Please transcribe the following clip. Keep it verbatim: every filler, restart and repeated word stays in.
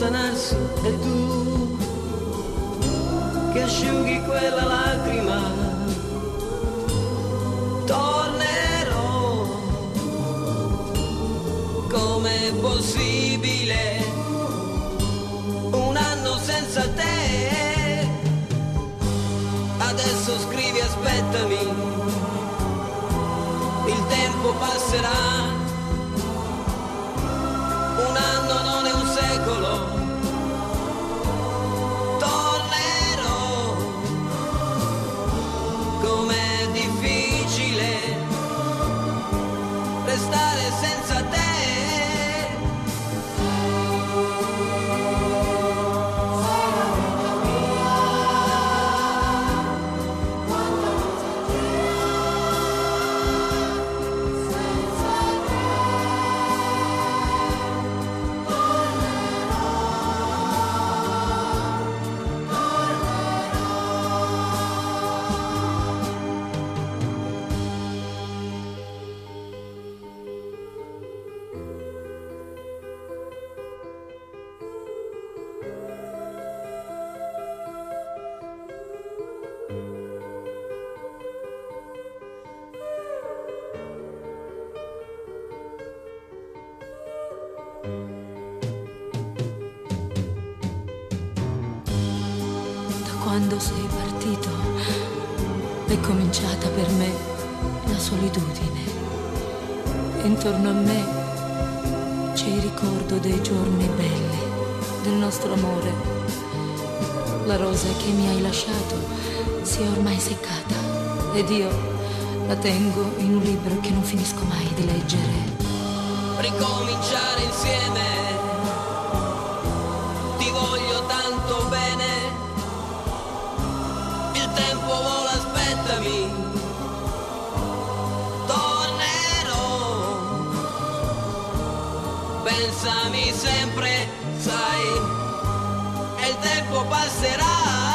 allontanarsi e tu che asciughi quella lacrima. Tornerò, com'è possibile un anno senza te? Adesso scrivi aspettami, il tempo passerà. Un anno non è un secolo. Tornerò, com'è difficile restare senza te. Quando sei partito è cominciata per me la solitudine. Intorno a me c'è il ricordo dei giorni belli, del nostro amore. La rosa che mi hai lasciato si è ormai seccata ed io la tengo in un libro che non finisco mai di leggere. Ricominciare insieme, ti voglio tanto bene. Il tempo vola, aspettami. Tornerò, pensami sempre, sai, e il tempo passerà.